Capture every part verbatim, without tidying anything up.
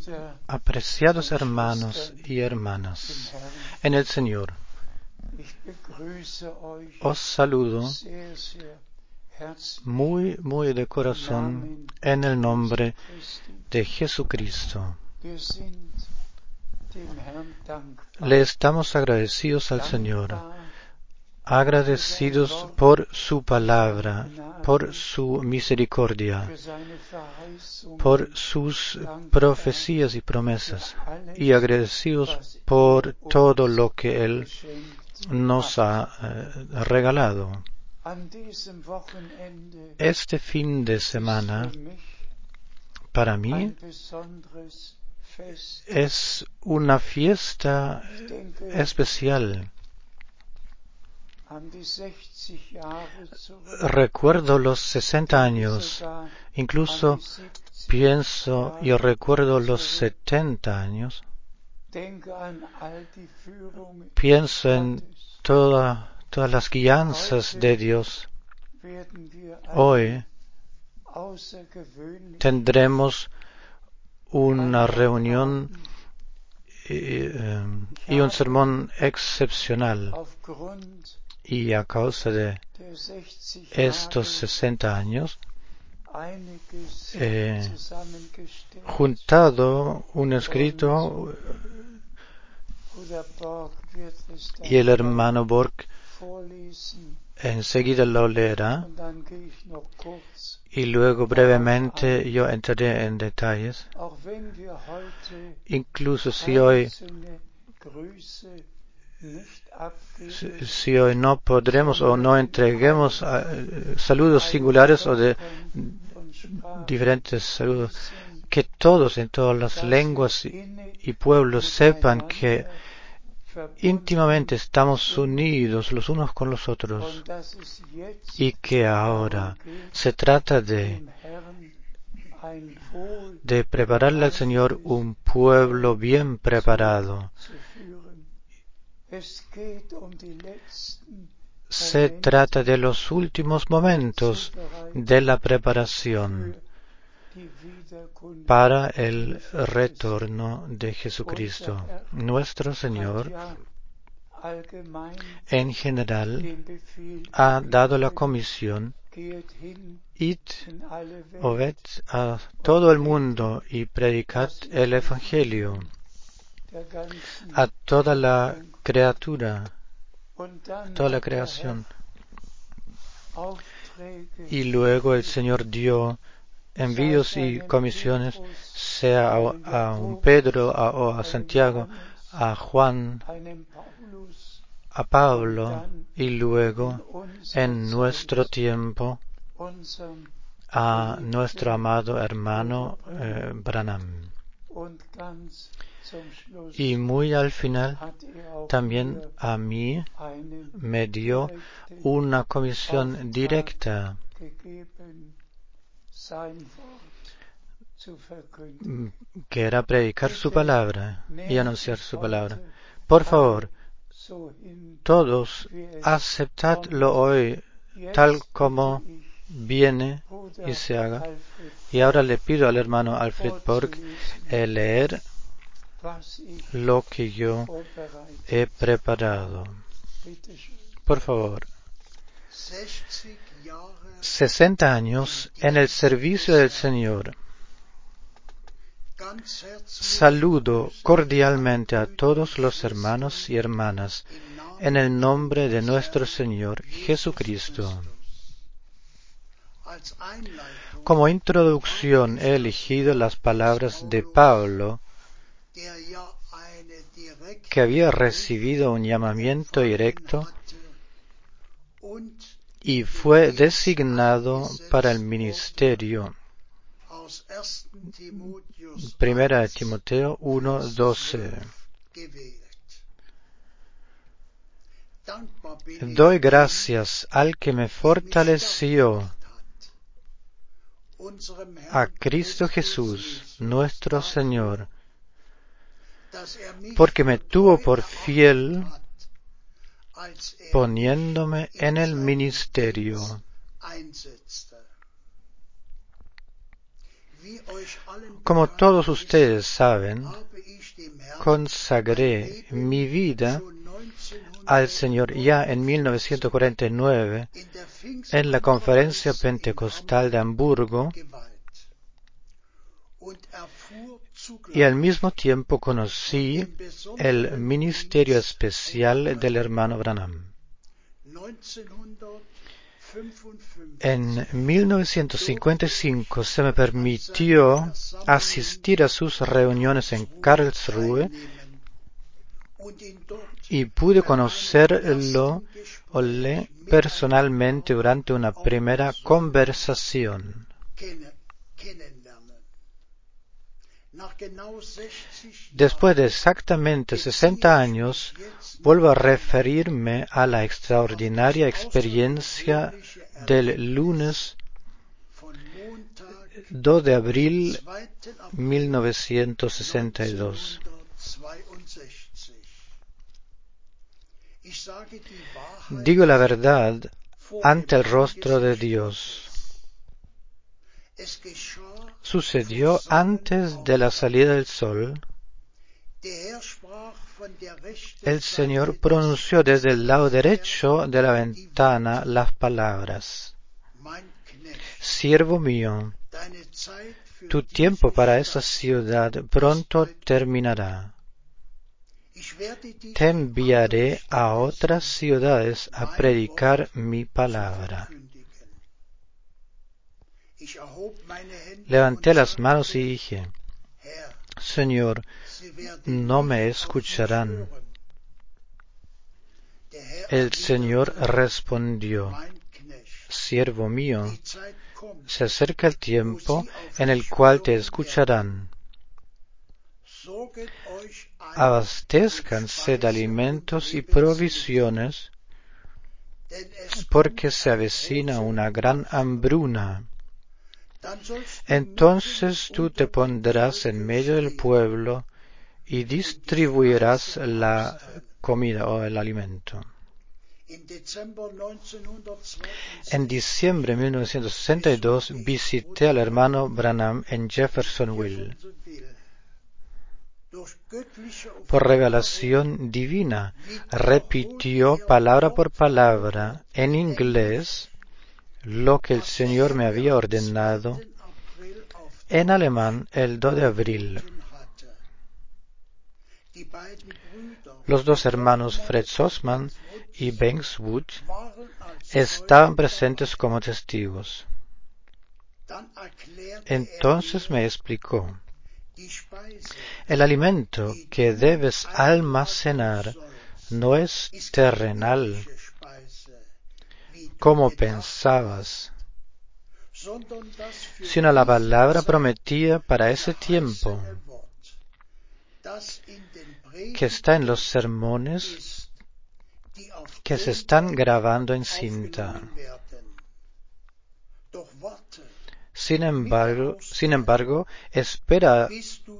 Apreciados hermanos y hermanas, en el Señor, os saludo muy, muy de corazón en el nombre de Jesucristo. Le estamos agradecidos al Señor, agradecidos por su palabra, por su misericordia, por sus profecías y promesas, y agradecidos por todo lo que Él nos ha eh, regalado. Este fin de semana, para mí, es una fiesta especial. Recuerdo los sesenta años, incluso pienso y recuerdo los setenta años. Pienso en toda, todas las guianzas de Dios. Hoy tendremos una reunión y, y un sermón excepcional. Y a causa de estos sesenta años, he juntado un escrito y el hermano Borg enseguida lo leerá y luego brevemente yo entraré en detalles. Incluso si hoy Si, si hoy no podremos o no entreguemos uh, saludos singulares o de diferentes saludos, que todos en todas las lenguas y, y pueblos sepan que íntimamente estamos unidos los unos con los otros y que ahora se trata de de prepararle al Señor un pueblo bien preparado. Se trata de los últimos momentos de la preparación para el retorno de Jesucristo. Nuestro Señor, en general, ha dado la comisión: id o ved a todo el mundo y predicad el Evangelio a toda la criatura, a toda la creación. Y luego el Señor dio envíos y comisiones, sea a, a un Pedro a, o a Santiago, a Juan, a Pablo, y luego en nuestro tiempo a nuestro amado hermano eh, Branham. Y muy al final también a mí me dio una comisión directa que era predicar su palabra y anunciar su palabra. Por favor, todos aceptadlo hoy tal como viene y se haga. Y ahora le pido al hermano Alfred Borg el leer lo que yo he preparado. Por favor. sesenta años en el servicio del Señor. Saludo cordialmente a todos los hermanos y hermanas en el nombre de nuestro Señor Jesucristo. Como introducción he elegido las palabras de Pablo, que había recibido un llamamiento directo y fue designado para el ministerio. Primera de Timoteo uno doce. Doy gracias al que me fortaleció, a Cristo Jesús, nuestro Señor, porque me tuvo por fiel poniéndome en el ministerio. Como todos ustedes saben, consagré mi vida al Señor ya en mil novecientos cuarenta y nueve en la Conferencia Pentecostal de Hamburgo, y al mismo tiempo conocí el ministerio especial del hermano Branham. En mil novecientos cincuenta y cinco se me permitió asistir a sus reuniones en Karlsruhe y pude conocerlo personalmente durante una primera conversación. Después de exactamente sesenta años, vuelvo a referirme a la extraordinaria experiencia del lunes dos de abril de mil novecientos sesenta y dos. Digo la verdad ante el rostro de Dios. Sucedió antes de la salida del sol. El Señor pronunció desde el lado derecho de la ventana las palabras: Siervo mío, tu tiempo para esa ciudad pronto terminará. Te enviaré a otras ciudades a predicar mi palabra. Levanté las manos y dije: Señor, no me escucharán. El Señor respondió: Siervo mío, se acerca el tiempo en el cual te escucharán. Abastézcanse de alimentos y provisiones, porque se avecina una gran hambruna. Entonces tú te pondrás en medio del pueblo y distribuirás la comida o el alimento. En diciembre de mil novecientos sesenta y dos visité al hermano Branham en Jeffersonville. Por revelación divina, repitió palabra por palabra en inglés lo que el Señor me había ordenado en alemán el dos de abril. Los dos hermanos Fred Sossman y Bankswood estaban presentes como testigos. Entonces me explicó: el alimento que debes almacenar no es terrenal, como pensabas, sino la palabra prometida para ese tiempo, que está en los sermones que se están grabando en cinta. Sin embargo, sin embargo espera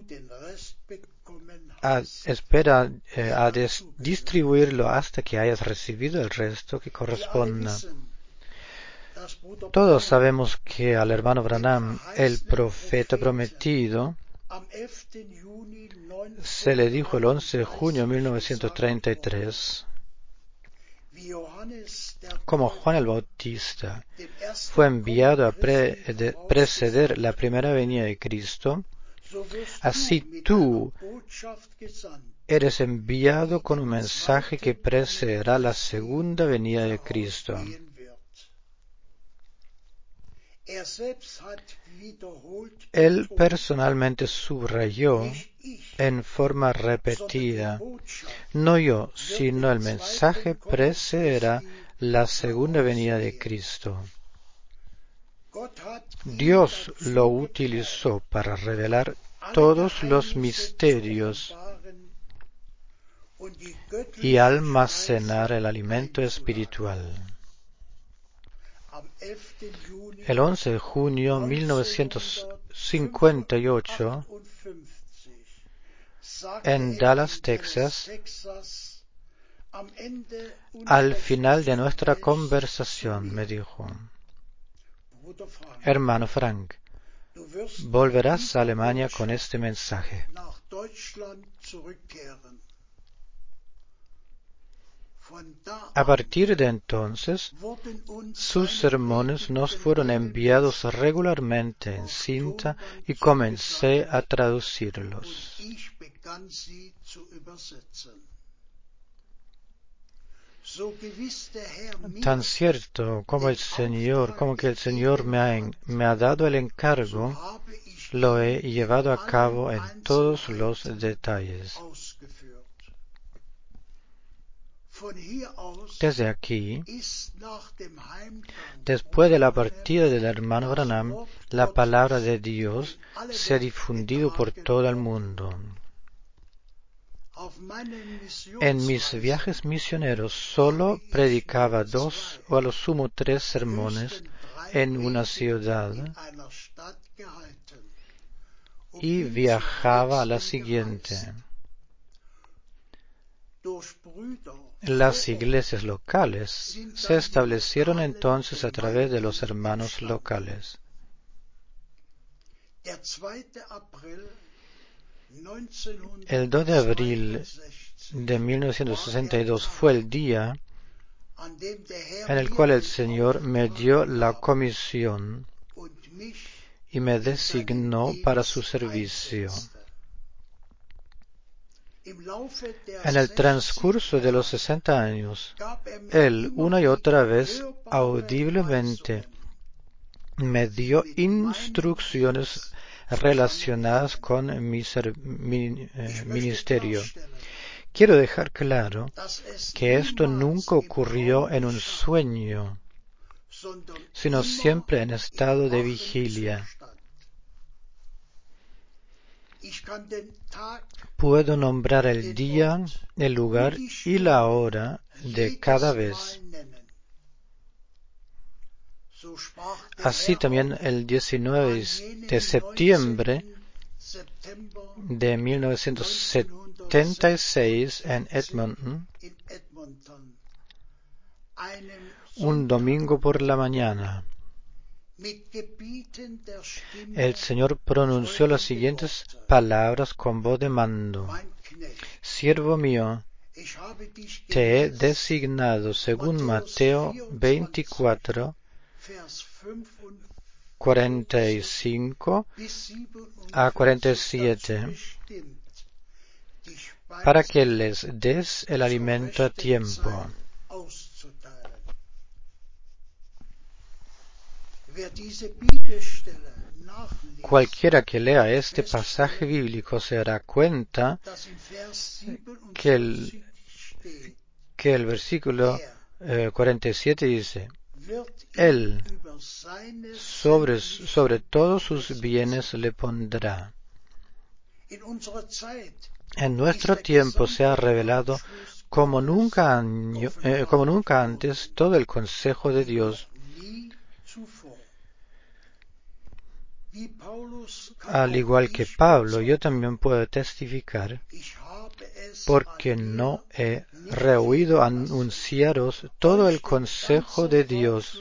a, espera, eh, a des, distribuirlo hasta que hayas recibido el resto que corresponda. Todos sabemos que al hermano Branham, el profeta prometido, se le dijo el once de junio de mil novecientos treinta y tres, como Juan el Bautista fue enviado a pre, de, preceder la primera venida de Cristo, así tú eres enviado con un mensaje que precederá la segunda venida de Cristo. Él personalmente subrayó en forma repetida: no yo, sino el mensaje precederá la segunda venida de Cristo. Dios lo utilizó para revelar todos los misterios y almacenar el alimento espiritual. El once de junio de mil novecientos cincuenta y ocho, en Dallas, Texas, al final de nuestra conversación me dijo: hermano Frank, volverás a Alemania con este mensaje. A partir de entonces, sus sermones nos fueron enviados regularmente en cinta y comencé a traducirlos. Tan cierto como el Señor, como que el Señor me ha, en, me ha dado el encargo, lo he llevado a cabo en todos los detalles. Desde aquí, después de la partida del hermano Branham, la palabra de Dios se ha difundido por todo el mundo. En mis viajes misioneros solo predicaba dos o a lo sumo tres sermones en una ciudad y viajaba a la siguiente. Las iglesias locales se establecieron entonces a través de los hermanos locales. El dos de abril de mil novecientos sesenta y dos fue el día en el cual el Señor me dio la comisión y me designó para su servicio. En el transcurso de los sesenta años, Él una y otra vez audiblemente me dio instrucciones relacionadas con mi, ser, mi eh, ministerio. Quiero dejar claro que esto nunca ocurrió en un sueño, sino siempre en estado de vigilia. Puedo nombrar el día, el lugar y la hora de cada vez. Así también el diecinueve de septiembre de mil novecientos setenta y seis en Edmonton, un domingo por la mañana, el Señor pronunció las siguientes palabras con voz de mando: Siervo mío, te he designado según Mateo veinticuatro, cuarenta y cinco a cuarenta y siete, para que les des el alimento a tiempo. Cualquiera que lea este pasaje bíblico se dará cuenta que el, que el versículo eh, cuarenta y siete dice: Él sobre, sobre todos sus bienes le pondrá. En nuestro tiempo se ha revelado como nunca, año, eh, como nunca antes todo el consejo de Dios. Al igual que Pablo, yo también puedo testificar, porque no he rehuido anunciaros todo el consejo de Dios.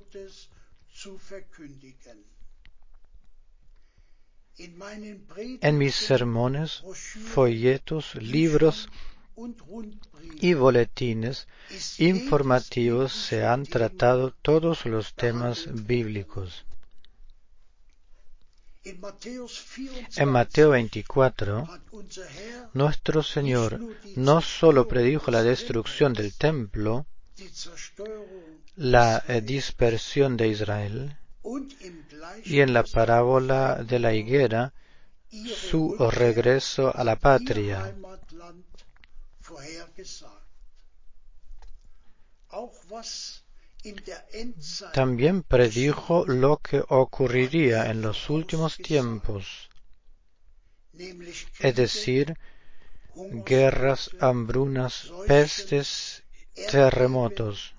En mis sermones, folletos, libros y boletines informativos se han tratado todos los temas bíblicos. En Mateo veinticuatro, nuestro Señor no solo predijo la destrucción del templo, la dispersión de Israel, y en la parábola de la higuera, su regreso a la patria. También predijo lo que ocurriría en los últimos tiempos, es decir, guerras, hambrunas, pestes, terremotos.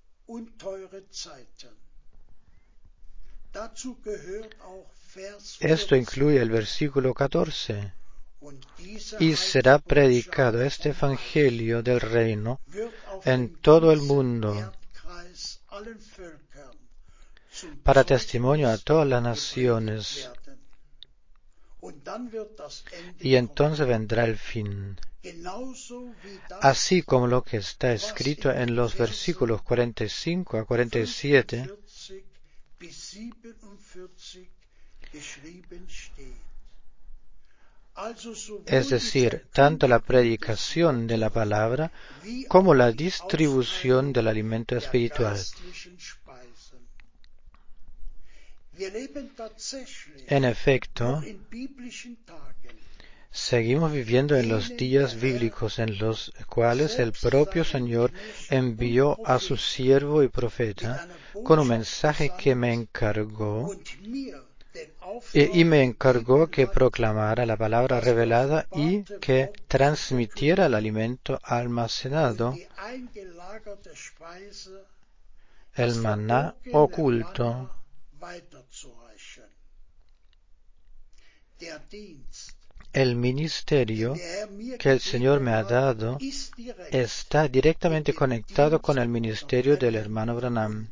Esto incluye el versículo catorce. Y será predicado este evangelio del reino en todo el mundo para testimonio a todas las naciones. Y entonces vendrá el fin. Así como lo que está escrito en los versículos cuarenta y cinco a cuarenta y siete, es decir, tanto la predicación de la palabra como la distribución del alimento espiritual. En efecto, seguimos viviendo en los días bíblicos en los cuales el propio Señor envió a su siervo y profeta con un mensaje que me encargó y me encargó que proclamara la palabra revelada y que transmitiera el alimento almacenado, el maná oculto. El ministerio que el Señor me ha dado está directamente conectado con el ministerio del hermano Branham,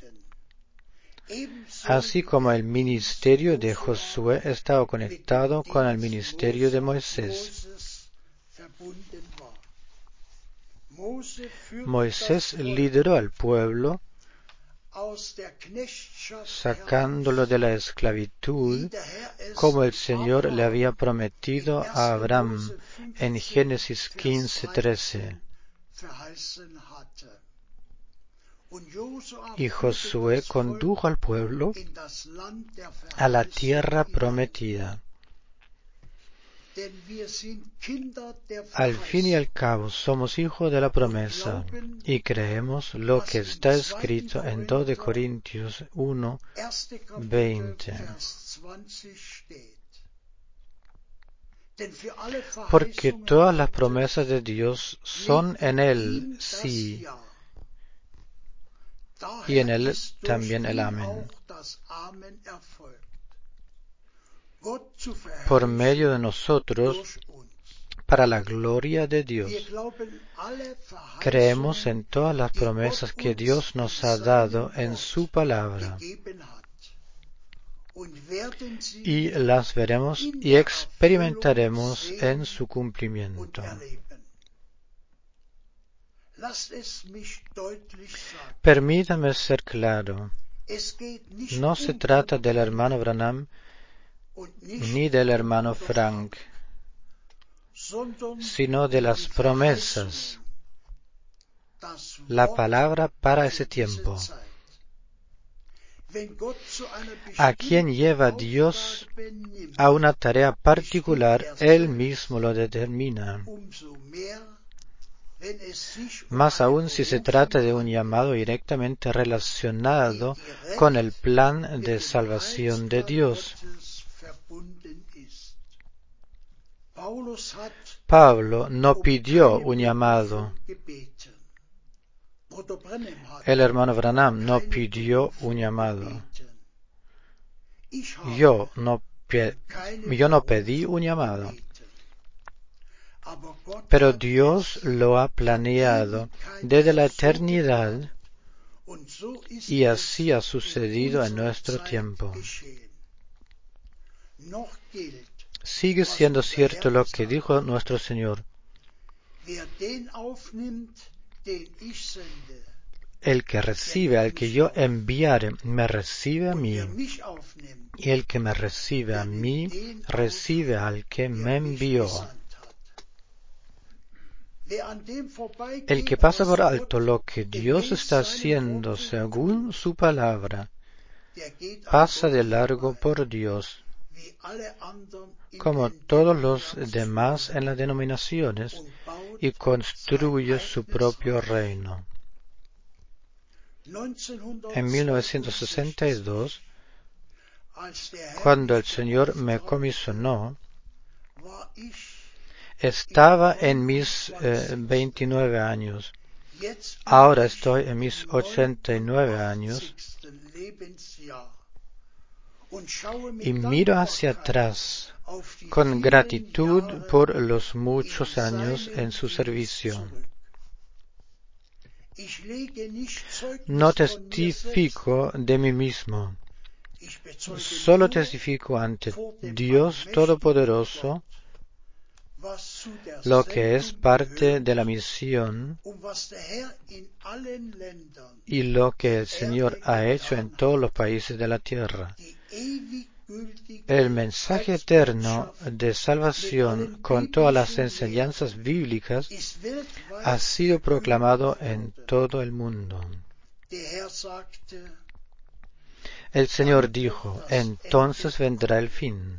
así como el ministerio de Josué estaba conectado con el ministerio de Moisés. Moisés lideró al pueblo, sacándolo de la esclavitud, como el Señor le había prometido a Abraham en Génesis quince trece. Y Josué condujo al pueblo a la tierra prometida. Al fin y al cabo somos hijos de la promesa y creemos lo que está escrito en dos de Corintios uno veinte. Porque todas las promesas de Dios son en Él sí, y en Él también el amén. Por medio de nosotros, para la gloria de Dios. Creemos en todas las promesas que Dios nos ha dado en su palabra, y las veremos y experimentaremos en su cumplimiento. Permítame ser claro, no se trata del hermano Branham ni del hermano Frank, sino de las promesas, la palabra para ese tiempo. A quien lleva Dios a una tarea particular, Él mismo lo determina. Más aún si se trata de un llamado directamente relacionado con el plan de salvación de Dios. Pablo no pidió un llamado. El hermano Branham no pidió un llamado. Yo no, yo no pedí un llamado. Pero Dios lo ha planeado desde la eternidad y así ha sucedido en nuestro tiempo. Sigue siendo cierto lo que dijo nuestro Señor. El que recibe al que yo enviare, me recibe a mí. Y el que me recibe a mí, recibe al que me envió. El que pasa por alto lo que Dios está haciendo según su palabra, pasa de largo por Dios, como todos los demás en las denominaciones, y construye su propio reino. En mil novecientos sesenta y dos, cuando el Señor me comisionó, estaba en mis eh, veintinueve años. Ahora estoy en mis ochenta y nueve años y miro hacia atrás con gratitud por los muchos años en su servicio. No testifico de mí mismo, Solo testifico ante Dios Todopoderoso lo que es parte de la misión y lo que el Señor ha hecho en todos los países de la tierra. El mensaje eterno de salvación con todas las enseñanzas bíblicas ha sido proclamado en todo el mundo. El Señor dijo, entonces vendrá el fin.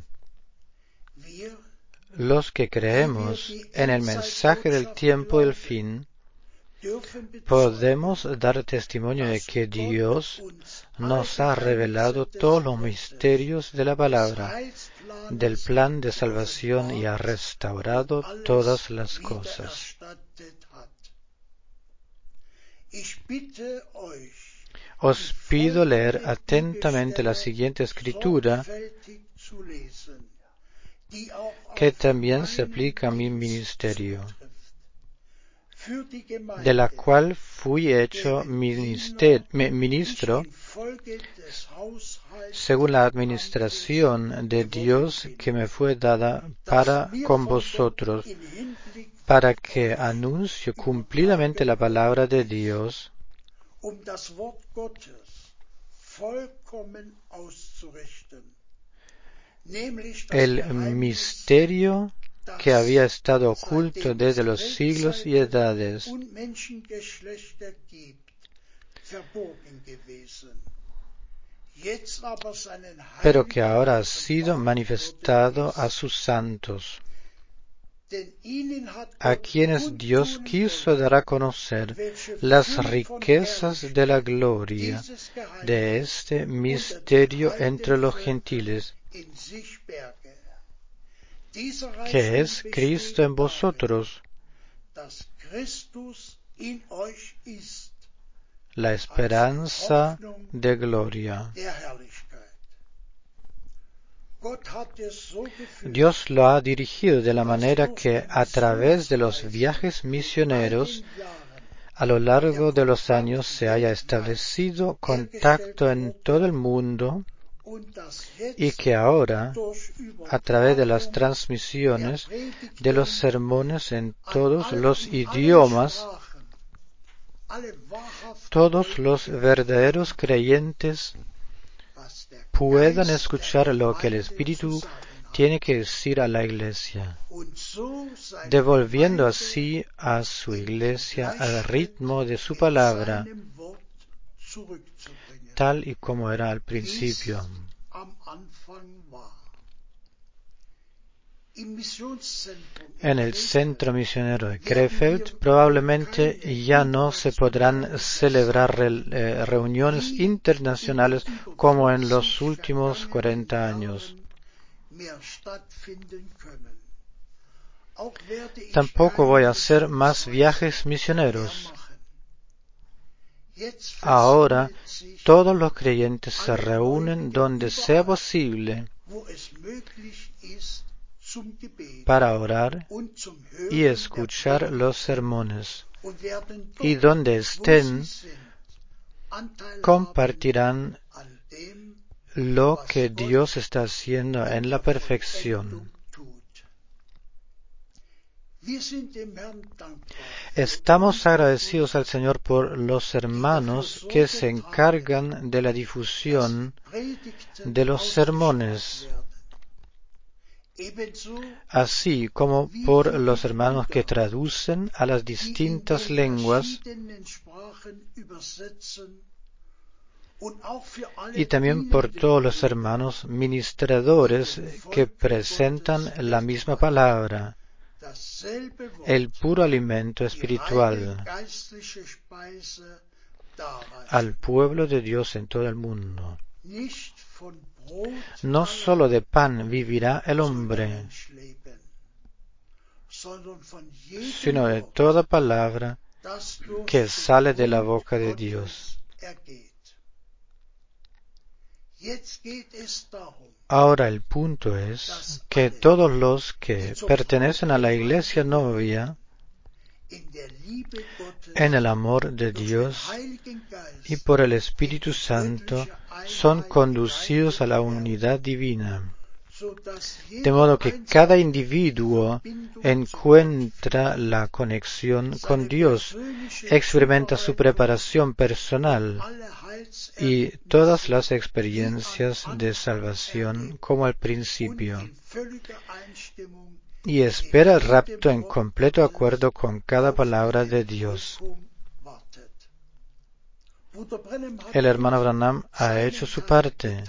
Los que creemos en el mensaje del tiempo del fin, podemos dar testimonio de que Dios nos ha revelado todos los misterios de la palabra, del plan de salvación y ha restaurado todas las cosas. Os pido leer atentamente la siguiente escritura, que también se aplica a mi ministerio, de la cual fui hecho minister, ministro según la administración de Dios que me fue dada para con vosotros, para que anuncie cumplidamente la palabra de Dios, el misterio que había estado oculto desde los siglos y edades, pero que ahora ha sido manifestado a sus santos, a quienes Dios quiso dar a conocer las riquezas de la gloria de este misterio entre los gentiles, que es Cristo en vosotros, la esperanza de gloria. Dios lo ha dirigido de la manera que a través de los viajes misioneros a lo largo de los años se haya establecido contacto en todo el mundo y que ahora, a través de las transmisiones de los sermones en todos los idiomas, todos los verdaderos creyentes puedan escuchar lo que el Espíritu tiene que decir a la Iglesia, devolviendo así a su Iglesia al ritmo de su palabra, tal y como era al principio. En el centro misionero de Krefeld probablemente ya no se podrán celebrar re, eh, reuniones internacionales como en los últimos cuarenta años. Tampoco voy a hacer más viajes misioneros. Ahora todos los creyentes se reúnen donde sea posible para orar y escuchar los sermones, y donde estén compartirán lo que Dios está haciendo en la perfección. Estamos agradecidos al Señor por los hermanos que se encargan de la difusión de los sermones, así como por los hermanos que traducen a las distintas lenguas y también por todos los hermanos ministradores que presentan la misma palabra, el puro alimento espiritual, al pueblo de Dios en todo el mundo. No solo de pan vivirá el hombre, sino de toda palabra que sale de la boca de Dios. Ahora el punto es que todos los que pertenecen a la iglesia novia en el amor de Dios y por el Espíritu Santo son conducidos a la unidad divina, de modo que cada individuo encuentra la conexión con Dios, experimenta su preparación personal y todas las experiencias de salvación como al principio, y espera el rapto en completo acuerdo con cada palabra de Dios. El hermano Branham ha hecho su parte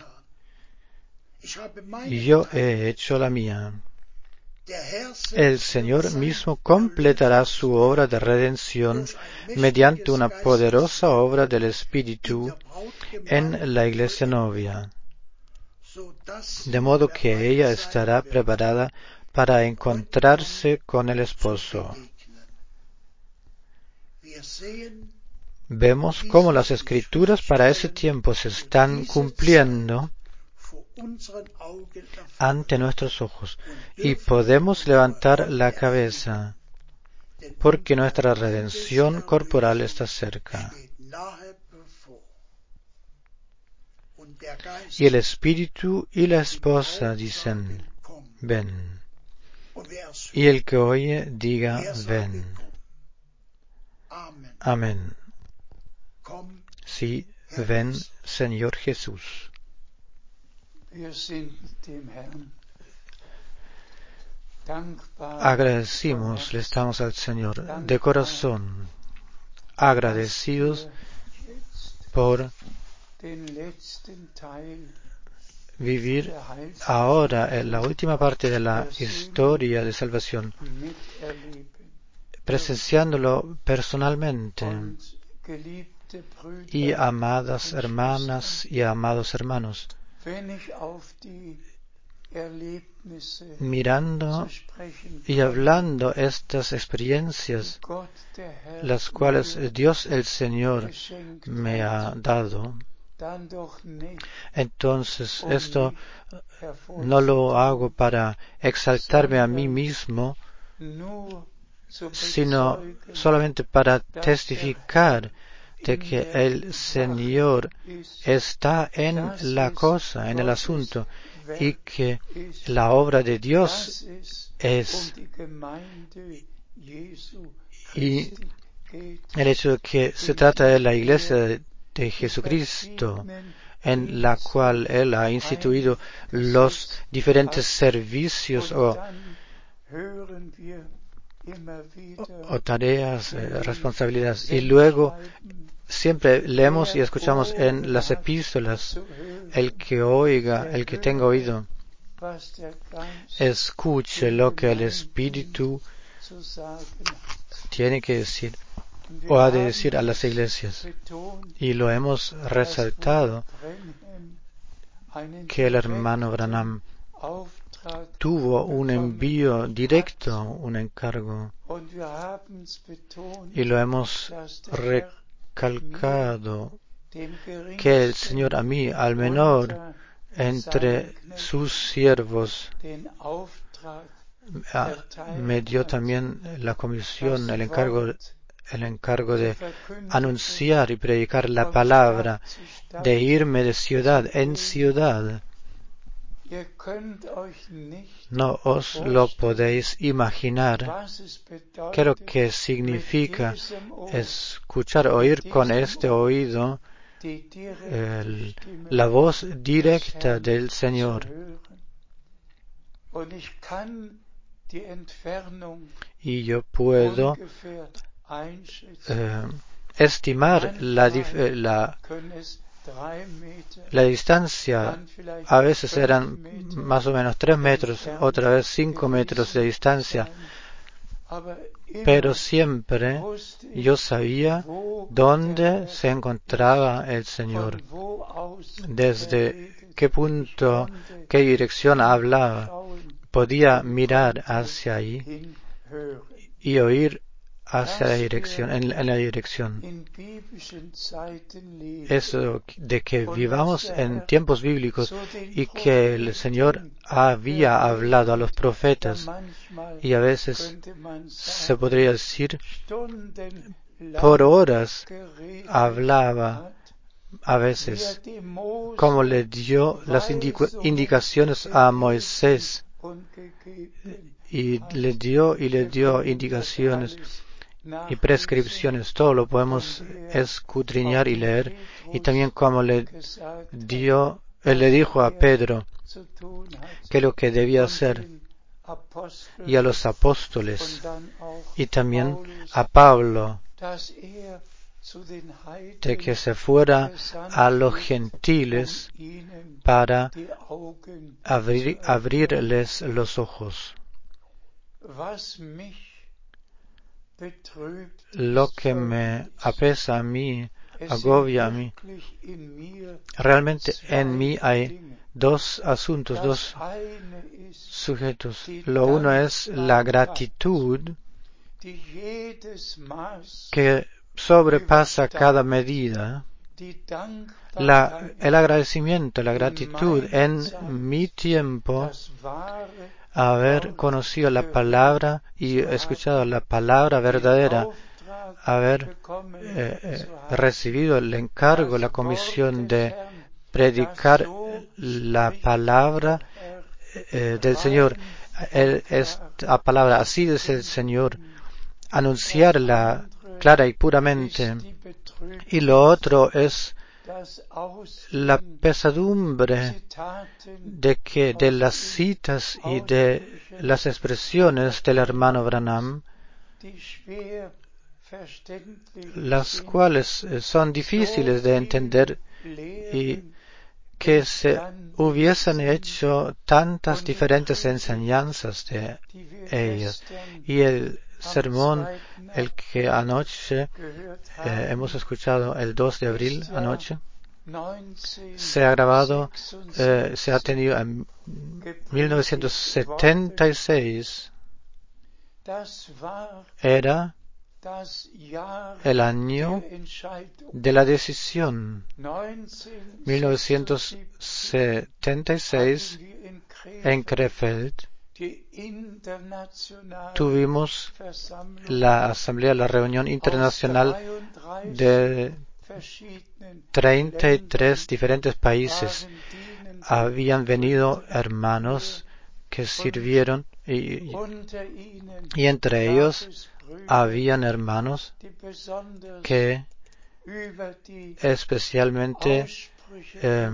y yo he hecho la mía. El Señor mismo completará su obra de redención mediante una poderosa obra del Espíritu en la iglesia novia, de modo que ella estará preparada para encontrarse con el esposo. Vemos cómo las escrituras para ese tiempo se están cumpliendo ante nuestros ojos y podemos levantar la cabeza porque nuestra redención corporal está cerca. Y el Espíritu y la esposa dicen, ven. Y el que oye diga, ven. Amén. Sí, ven, Señor Jesús. Agradecimos, le estamos al Señor de corazón, agradecidos por vivir ahora en la última parte de la historia de salvación, presenciándolo personalmente. Y amadas hermanas y amados hermanos, mirando y hablando estas experiencias, las cuales Dios el Señor me ha dado, entonces esto no lo hago para exaltarme a mí mismo, sino solamente para testificar de que el Señor está en la cosa, en el asunto, y que la obra de Dios es, y el hecho de que se trata de la iglesia de, de Jesucristo, en la cual Él ha instituido los diferentes servicios o, o tareas, eh, responsabilidades, y luego siempre leemos y escuchamos en las epístolas, el que oiga, el que tenga oído, escuche lo que el Espíritu tiene que decir o ha de decir a las iglesias. Y lo hemos resaltado que el hermano Branham tuvo un envío directo, un encargo, y lo hemos recalcado que el Señor a mí, al menor entre sus siervos, me dio también la comisión, el encargo, el encargo de anunciar y predicar la palabra, de irme de ciudad en ciudad. No os lo podéis imaginar qué lo que significa escuchar, oír con este oído el, la voz directa del Señor. Y yo puedo eh, estimar la, la, la distancia. A veces eran más o menos tres metros, otra vez cinco metros de distancia, pero siempre yo sabía dónde se encontraba el Señor, desde qué punto, qué dirección hablaba. Podía mirar hacia ahí y oír hacia la dirección, en, en la dirección. Eso de que vivamos en tiempos bíblicos y que el Señor había hablado a los profetas, y a veces se podría decir por horas hablaba, a veces, como le dio las indicaciones a Moisés, y le dio y le dio indicaciones y prescripciones. Todo lo podemos escudriñar y leer, y también como le dio, él le dijo a Pedro que lo que debía hacer, y a los apóstoles, y también a Pablo, de que se fuera a los gentiles para abrir, abrirles los ojos. Lo que me apesa a mí, agobia a mí, realmente en mí hay dos asuntos, dos sujetos. Lo uno es la gratitud que sobrepasa cada medida, la, el agradecimiento, la gratitud en mi tiempo, haber conocido la palabra y escuchado la palabra verdadera, haber eh, eh, recibido el encargo, la comisión de predicar la palabra eh, del Señor. El, esta palabra, así dice el Señor, anunciarla clara y puramente. Y lo otro es la pesadumbre de que de las citas y de las expresiones del hermano Branham, las cuales son difíciles de entender, y que se hubiesen hecho tantas diferentes enseñanzas de ellas. Y el sermón, el que anoche eh, hemos escuchado, el dos de abril anoche, se ha grabado, eh, se ha tenido en mil novecientos setenta y seis. Era el año de la decisión. mil novecientos setenta y seis, en Krefeld, tuvimos la asamblea, la reunión internacional de treinta y tres diferentes países. Habían venido hermanos que sirvieron, y, y entre ellos habían hermanos que especialmente eh,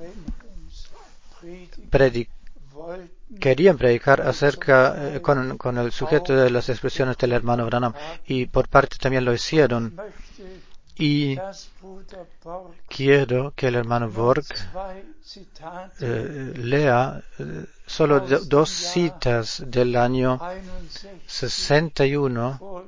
predic querían predicar acerca eh, con, con el sujeto de las expresiones del hermano Branham, y por parte también lo hicieron. Y quiero que el hermano Borg eh, lea eh, solo do, dos citas del año sesenta y uno,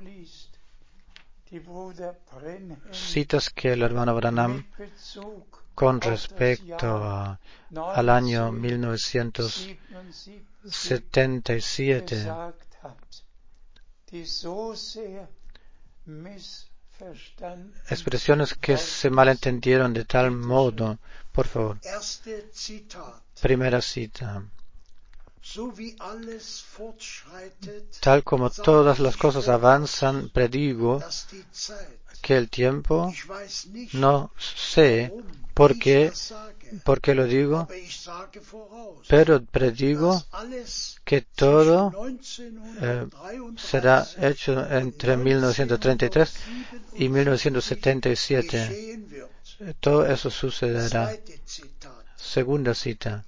citas que el hermano Branham, con respecto a, al año mil novecientos setenta y siete, expresiones que se malentendieron de tal modo. Por favor. Primera cita. Tal como todas las cosas avanzan, predigo que el tiempo, no sé por qué, por qué lo digo, pero predigo que todo eh, será hecho entre mil novecientos treinta y tres y mil novecientos setenta y siete. Todo eso sucederá. Segunda cita.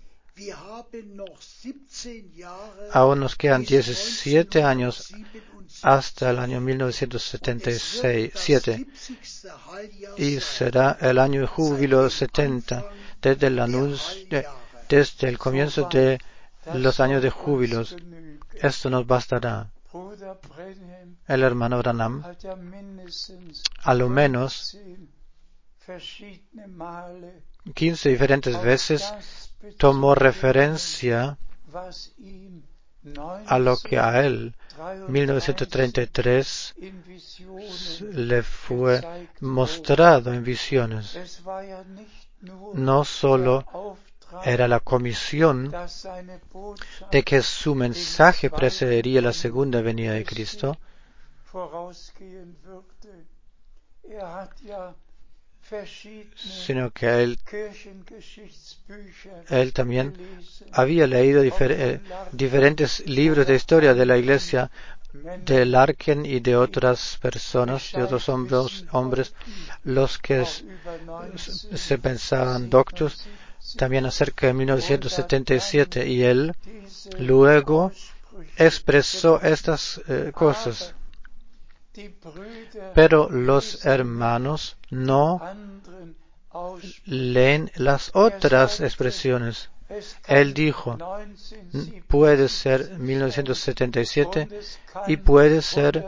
Aún nos quedan diecisiete años hasta el año mil novecientos setenta y siete, y será el año de júbilo setenta, desde el anuncio, de, desde el comienzo de los años de júbilos. Esto nos bastará. El hermano Branham, a lo menos quince diferentes veces, tomó referencia a lo que a él, mil novecientos treinta y tres, le fue mostrado en visiones. No solo era la comisión de que su mensaje precedería la segunda venida de Cristo, sino que él, él también había leído difer- eh, diferentes libros de historia de la iglesia de Larkin y de otras personas, de otros hombres, hombres los que s- se pensaban doctos, también acerca de mil novecientos setenta y siete, y él luego expresó estas eh, cosas. Pero los hermanos no leen las otras expresiones. Él dijo, puede ser mil novecientos setenta y siete y puede ser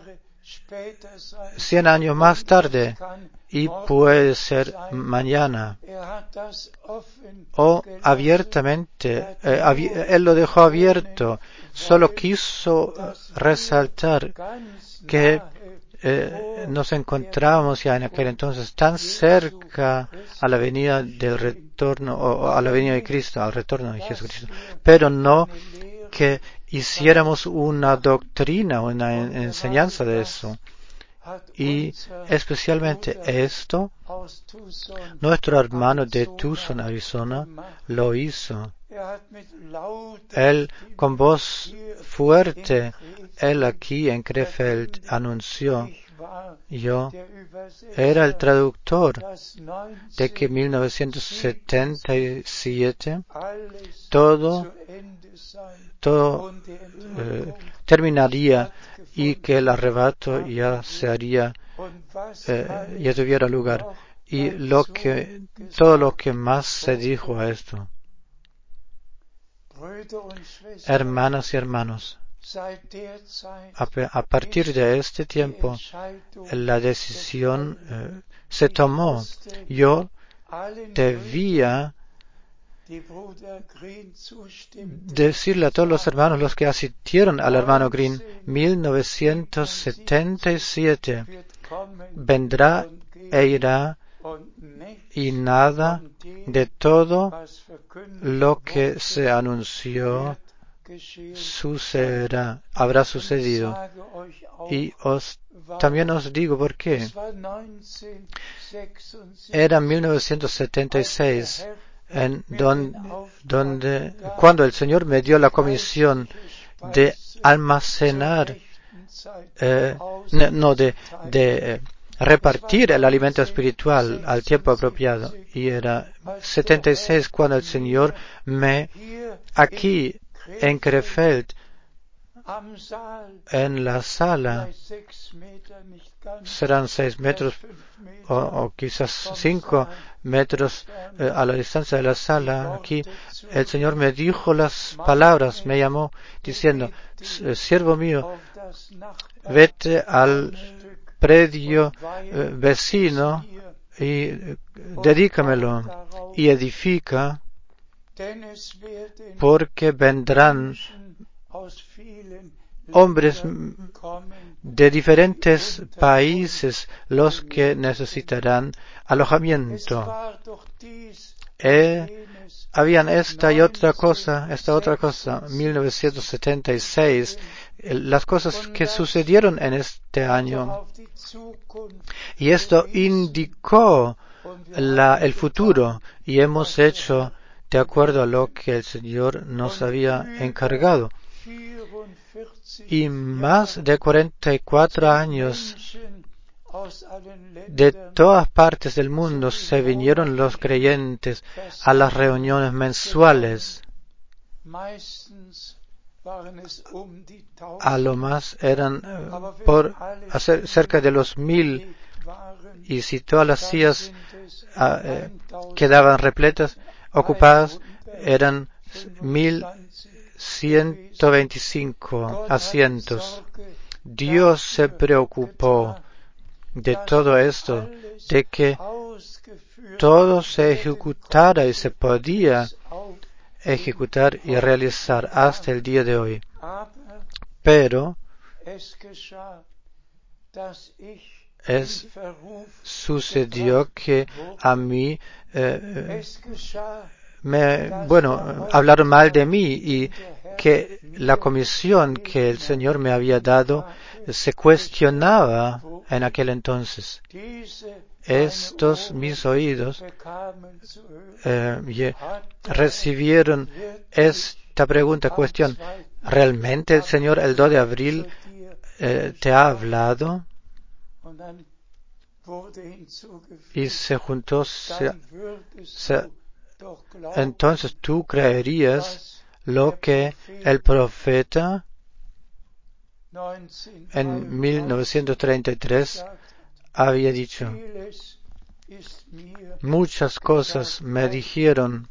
cien años más tarde y puede ser mañana. O abiertamente, eh, abi- él lo dejó abierto. Solo quiso resaltar que eh, nos encontrábamos ya en aquel entonces tan cerca a la venida del retorno, o a la venida de Cristo, al retorno de Jesucristo, pero no que hiciéramos una doctrina, una en- enseñanza de eso. Y especialmente esto, nuestro hermano de Tucson, Arizona, lo hizo. Él, con voz fuerte, él aquí en Krefeld anunció, yo era el traductor de que mil novecientos setenta y siete todo, todo eh, terminaría y que el arrebato ya se haría, eh, ya tuviera lugar. Y lo que, todo lo que más se dijo a esto. Hermanas y hermanos, a, a partir de este tiempo, la decisión eh, se tomó. Yo debía decirle a todos los hermanos, los que asistieron al hermano Green, mil novecientos setenta y siete vendrá e irá, y nada de todo lo que se anunció sucederá, habrá sucedido. Y os, también os digo por qué. Era mil novecientos setenta y seis, en donde, donde, cuando el Señor me dio la comisión de almacenar, eh, no, de, de eh, repartir el alimento espiritual al tiempo apropiado. Y era setenta y seis cuando el Señor me, aquí en Krefeld, en la sala, serán seis metros o, o quizás cinco metros eh, a la distancia de la sala, aquí, el Señor me dijo las palabras, me llamó diciendo, siervo mío, vete al predio eh, vecino y eh, dedícamelo y edifica, porque vendrán hombres de diferentes países los que necesitarán alojamiento. Eh, habían esta y otra cosa, esta otra cosa, mil novecientos setenta y seis, las cosas que sucedieron en este año. Y esto indicó la, el futuro, y hemos hecho de acuerdo a lo que el Señor nos había encargado. Y más de cuarenta y cuatro años de todas partes del mundo se vinieron los creyentes a las reuniones mensuales. A lo más eran eh, por hacer cerca de los mil, y si todas las sillas eh, quedaban repletas, ocupadas, eran mil ciento veinticinco asientos. Dios se preocupó de todo esto, de que todo se ejecutara y se podía ejecutar y realizar hasta el día de hoy. Pero es, sucedió que a mí eh, me, bueno, hablaron mal de mí y que la comisión que el Señor me había dado se cuestionaba en aquel entonces. Estos mis oídos eh, recibieron esta pregunta, cuestión. ¿Realmente el Señor el dos de abril eh, te ha hablado? Y se juntó, se, se, entonces tú creerías lo que el profeta en mil novecientos treinta y tres había dicho. Muchas cosas me dijeron,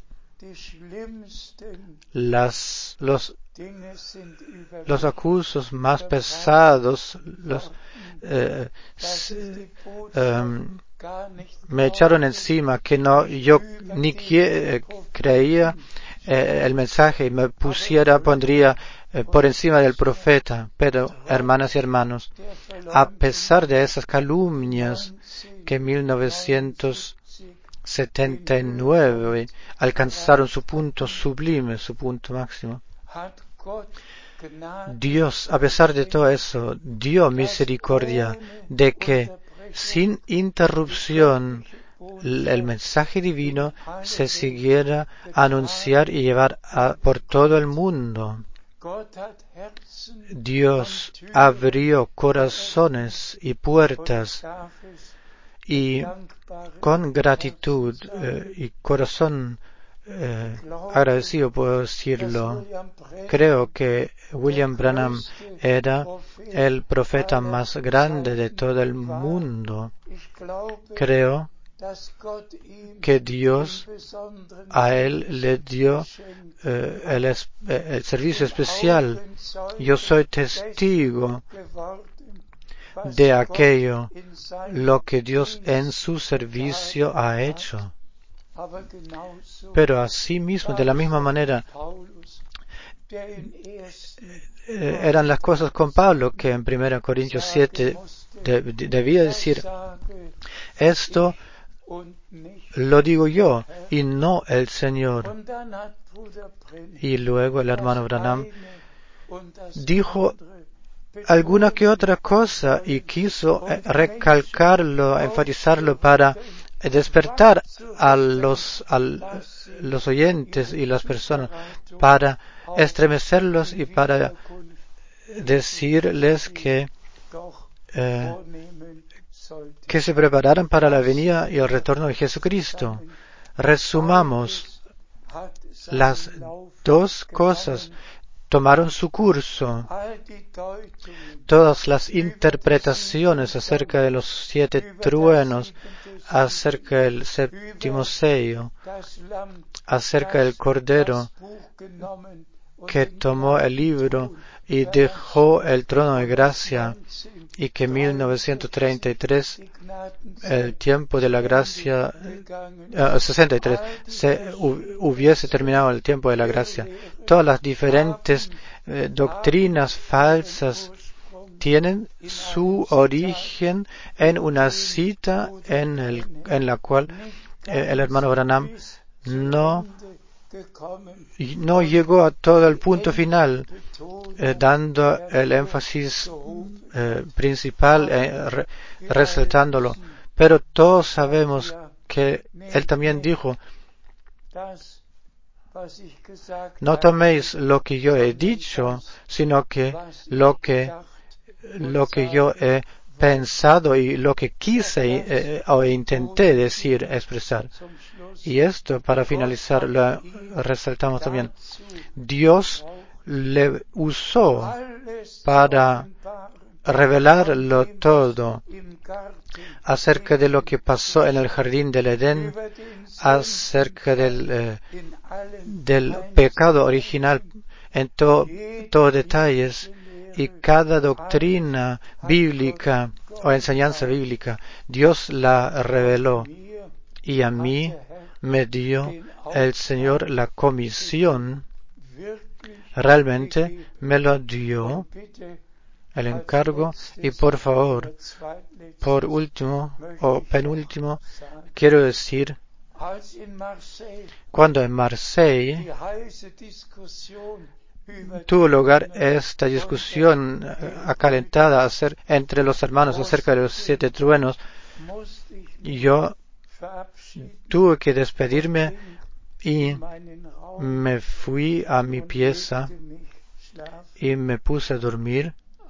las, los, los acusos más pesados, los, eh, s, um, me echaron encima que no, yo ni que, eh, creía eh, el mensaje y me pusiera, pondría eh, por encima del profeta. Pero, hermanas y hermanos, a pesar de esas calumnias que en mil novecientos setenta y nueve alcanzaron su punto sublime, su punto máximo, Dios, a pesar de todo eso, dio misericordia de que sin interrupción el mensaje divino se siguiera a anunciar y llevar a, por todo el mundo. Dios abrió corazones y puertas y con gratitud eh, y corazón eh, agradecido puedo decirlo, creo que William Branham era el profeta más grande de todo el mundo. Creo que Dios a él le dio eh, el, es, el servicio especial. Yo soy testigo de aquello, lo que Dios en su servicio ha hecho. Pero asimismo, de la misma manera, eh, eran las cosas con Pablo, que en primera Corintios siete de, de, debía decir, esto lo digo yo y no el Señor. Y luego el hermano Branham dijo alguna que otra cosa y quiso recalcarlo, enfatizarlo para despertar a los, a los oyentes y las personas, para estremecerlos y para decirles que eh, que se prepararan para la venida y el retorno de Jesucristo. Resumamos, las dos cosas tomaron su curso. Todas las interpretaciones acerca de los siete truenos, acerca del séptimo sello, acerca del Cordero que tomó el libro y dejó el trono de gracia, y que en mil novecientos treinta y tres, el tiempo de la gracia, uh, sesenta y tres, se hubiese terminado el tiempo de la gracia. Todas las diferentes eh, doctrinas falsas tienen su origen en una cita en, el, en la cual eh, el hermano Branham no no llegó a todo el punto final, eh, dando el énfasis eh, principal, eh, re, resaltándolo. Pero todos sabemos que él también dijo, no toméis lo que yo he dicho, sino que lo que, lo que yo he pensado y lo que quise eh, o intenté decir, expresar. Y esto, para finalizar, lo resaltamos también. Dios le usó para revelarlo todo acerca de lo que pasó en el jardín del Edén, acerca del, eh, del pecado original en todo to detalles, y cada doctrina bíblica o enseñanza bíblica, Dios la reveló. Y a mí me dio el Señor la comisión, realmente me lo dio, el encargo, y por favor, por último o penúltimo, quiero decir, cuando en Marseille tuvo lugar esta discusión acalentada entre los hermanos acerca de los siete truenos, yo tuve que despedirme y me fui a mi pieza y me puse a dormir.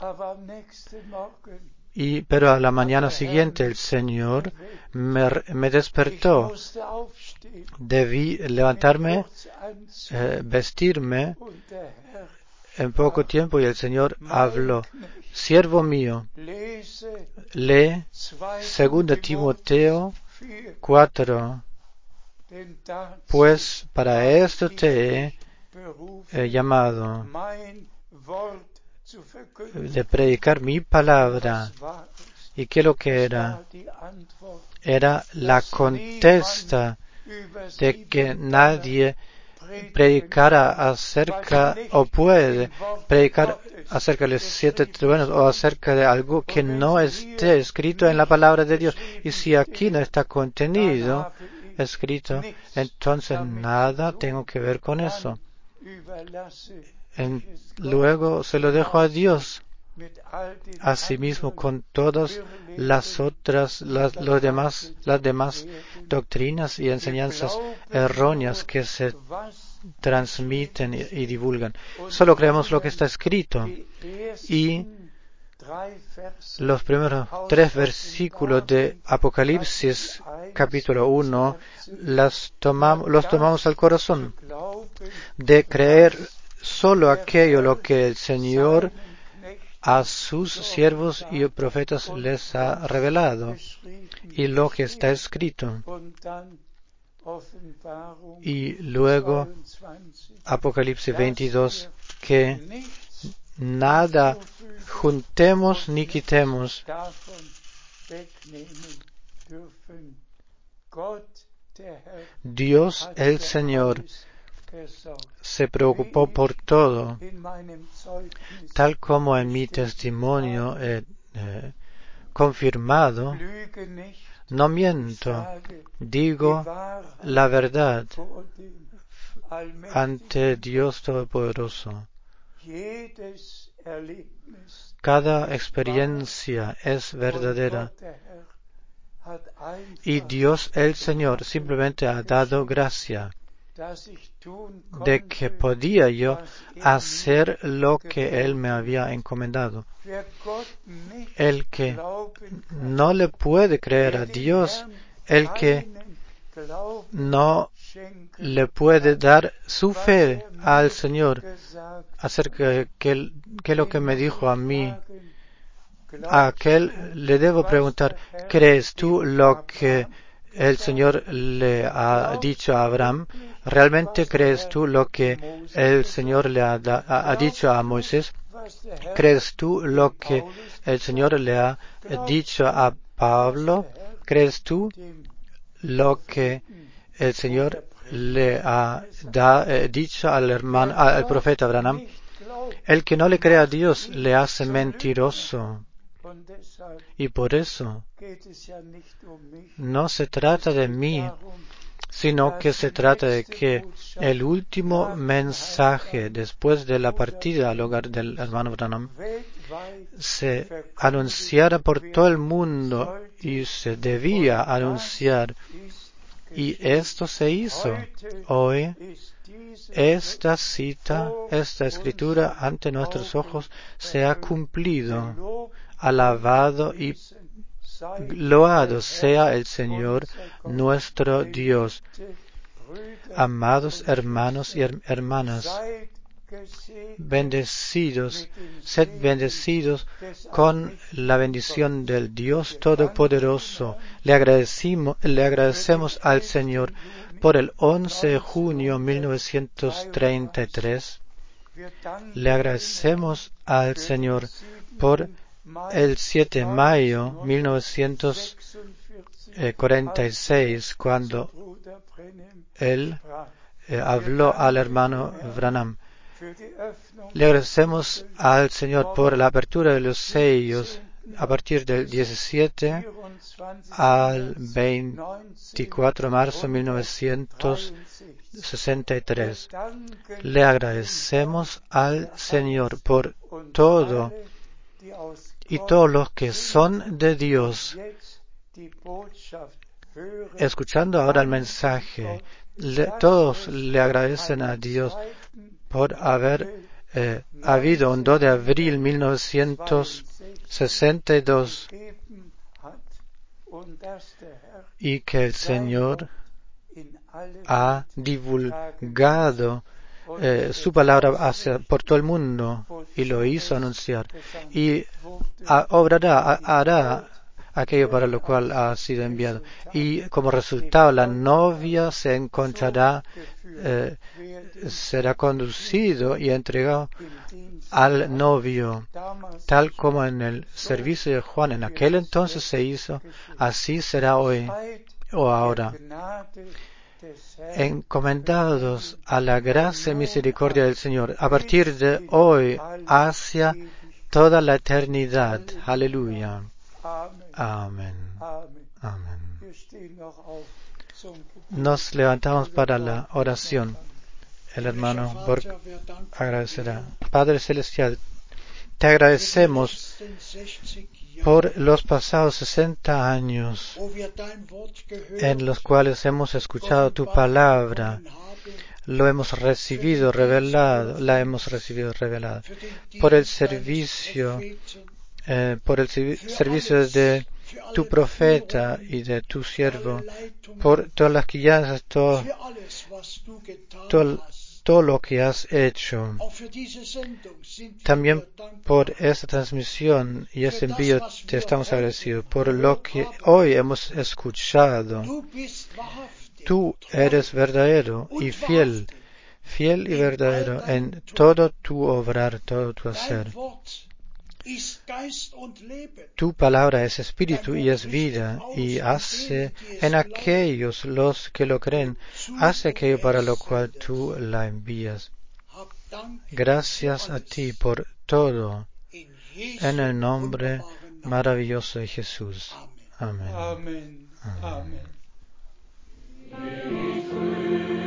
Y, pero a la mañana siguiente el Señor me, me despertó. Debí levantarme, eh, vestirme en poco tiempo y el Señor habló. Siervo mío, lee segundo Timoteo cuatro, pues para esto te he eh, llamado, de predicar mi palabra. ¿Y qué lo que era? Era la contesta de que nadie predicara acerca o puede predicar acerca de los siete truenos o acerca de algo que no esté escrito en la palabra de Dios. Y si aquí no está contenido, escrito, entonces nada tengo que ver con eso. En, luego se lo dejo a Dios. Asimismo, con todas las otras, las, los demás, las demás doctrinas y enseñanzas erróneas que se transmiten y, y divulgan. Solo creemos lo que está escrito. Y los primeros tres versículos de Apocalipsis, capítulo uno, las tomamos, los tomamos al corazón. De creer solo aquello lo que el Señor a sus siervos y profetas les ha revelado y lo que está escrito. Y luego Apocalipsis veintidós, que nada juntemos ni quitemos. Dios el Señor se preocupó por todo, tal como en mi testimonio he eh, confirmado. No miento, digo la verdad ante Dios Todopoderoso. Cada experiencia es verdadera y Dios el Señor simplemente ha dado gracia de que podía yo hacer lo que Él me había encomendado. El que no le puede creer a Dios, el que no le puede dar su fe al Señor acerca de que, que lo que me dijo a mí, a aquel le debo preguntar, ¿crees tú lo que el Señor le ha dicho a Abraham? ¿Realmente crees tú lo que el Señor le ha, da, ha, ha dicho a Moisés? ¿Crees tú lo que el Señor le ha dicho a Pablo? ¿Crees tú lo que el Señor le ha da, eh, dicho al hermano, al profeta Abraham? El que no le cree a Dios le hace mentiroso. Y por eso no se trata de mí, sino que se trata de que el último mensaje después de la partida al hogar del hermano Branham se anunciara por todo el mundo y se debía anunciar. Y esto se hizo. Hoy, esta cita, esta escritura ante nuestros ojos se ha cumplido. Alabado y loado sea el Señor nuestro Dios. Amados hermanos y hermanas, bendecidos, sed bendecidos con la bendición del Dios Todopoderoso. Le agradecimos, le agradecemos al Señor por el once de junio de mil novecientos treinta y tres. Le agradecemos al Señor por el siete de mayo de mil novecientos cuarenta y seis, cuando él eh, habló al hermano Branham. Le agradecemos al Señor por la apertura de los sellos a partir del diecisiete al veinticuatro de marzo de mil novecientos sesenta y tres. Le agradecemos al Señor por todo y todos los que son de Dios. Escuchando ahora el mensaje, le, todos le agradecen a Dios por haber eh, habido un dos de abril de mil novecientos sesenta y dos y que el Señor ha divulgado eh, su palabra hacia, por todo el mundo y lo hizo anunciar y a, obrará, a, hará aquello para lo cual ha sido enviado. Y como resultado, la novia se encontrará, eh, será conducido y entregado al novio, tal como en el servicio de Juan en aquel entonces se hizo, así será hoy o ahora. Encomendados a la gracia y misericordia del Señor, a partir de hoy hacia toda la eternidad. Aleluya. Amén. Amén. Nos levantamos para la oración. El hermano Borg agradecerá. Padre Celestial, te agradecemos por los pasados sesenta años en los cuales hemos escuchado tu palabra, lo hemos recibido revelado, la hemos recibido revelada, por el servicio, eh, por el servicio de tu profeta y de tu siervo, por todas las guianzas, todo, todo, todo lo que has hecho. También por esta transmisión y este envío te estamos agradecidos, por lo que hoy hemos escuchado. Tú eres verdadero y fiel, fiel y verdadero en todo tu obrar, todo tu hacer. Tu palabra es espíritu y es vida, y hace en aquellos los que lo creen, hace aquello para lo cual tú la envías. Gracias a ti por todo, en el nombre maravilloso de Jesús. Amén. Amén. Amén.